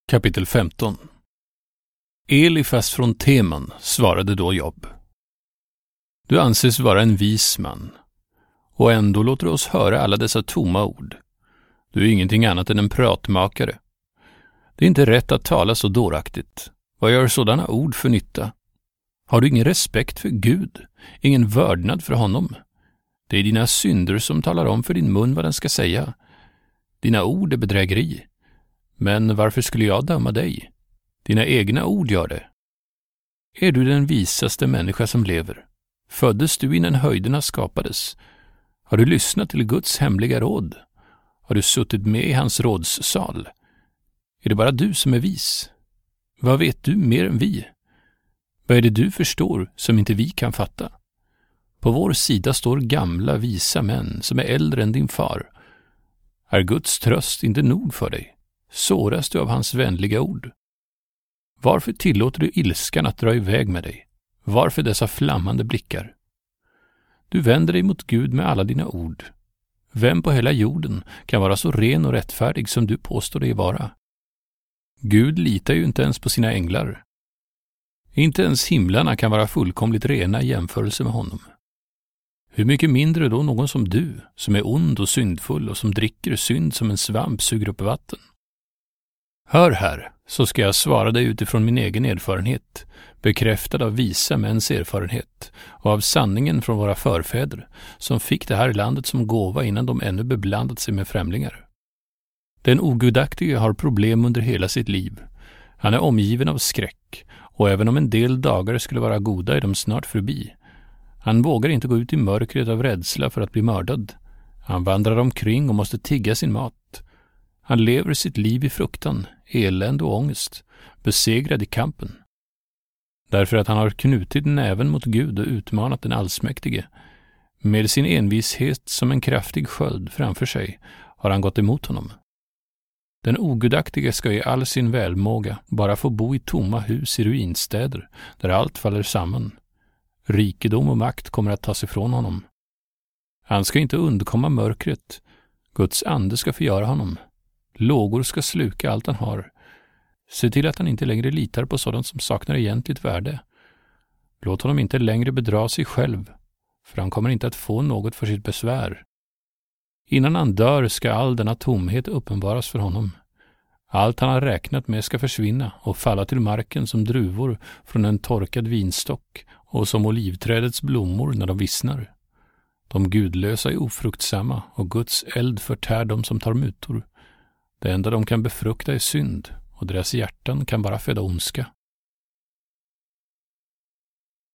Kapitel 15. Elifas från Teman svarade då Jobb. Du anses vara en vis man, och ändå låter du oss höra alla dessa tomma ord. Du är ingenting annat än en pratmakare. Det är inte rätt att tala så dåraktigt. Vad gör sådana ord för nytta? Har du ingen respekt för Gud, ingen vördnad för honom? Det är dina synder som talar om för din mun vad den ska säga. Dina ord är bedrägeri. Men varför skulle jag döma dig? Dina egna ord gör det. Är du den visaste människa som lever? Föddes du innan höjderna skapades? Har du lyssnat till Guds hemliga råd? Har du suttit med i hans rådssal? Är det bara du som är vis? Vad vet du mer än vi? Vad är det du förstår som inte vi kan fatta? På vår sida står gamla visa män som är äldre än din far. Är Guds tröst inte nog för dig? Såras du av hans vänliga ord? Varför tillåter du ilskan att dra iväg med dig? Varför dessa flammande blickar? Du vänder dig mot Gud med alla dina ord. Vem på hela jorden kan vara så ren och rättfärdig som du påstår dig vara? Gud litar ju inte ens på sina änglar. Inte ens himlarna kan vara fullkomligt rena i jämförelse med honom. Hur mycket mindre då någon som du, som är ond och syndfull och som dricker synd som en svamp suger upp vatten? Hör här, så ska jag svara dig utifrån min egen erfarenhet, bekräftad av visa mäns erfarenhet och av sanningen från våra förfäder, som fick det här landet som gåva innan de ännu beblandat sig med främlingar. Den ogudaktige har problem under hela sitt liv. Han är omgiven av skräck, och även om en del dagar skulle vara goda är de snart förbi. Han vågar inte gå ut i mörkret av rädsla för att bli mördad. Han vandrar omkring och måste tigga sin mat. Han lever sitt liv i fruktan, elände och ångest, besegrad i kampen. Därför att han har knutit näven mot Gud och utmanat den allsmäktige. Med sin envishet som en kraftig sköld framför sig har han gått emot honom. Den ogudaktige ska i all sin välmåga bara få bo i tomma hus i ruinstäder, där allt faller samman. Rikedom och makt kommer att tas ifrån honom. Han ska inte undkomma mörkret. Guds ande ska förgöra honom. Lågor ska sluka allt han har. Se till att han inte längre litar på sådant som saknar egentligt värde. Låt honom inte längre bedra sig själv, för han kommer inte att få något för sitt besvär. Innan han dör ska all denna tomhet uppenbaras för honom. Allt han har räknat med ska försvinna och falla till marken som druvor från en torkad vinstock och som olivträdets blommor när de vissnar. De gudlösa är ofruktsamma och Guds eld förtär dem som tar mutor. Det enda de kan befrukta är synd och deras hjärtan kan bara föda ondska.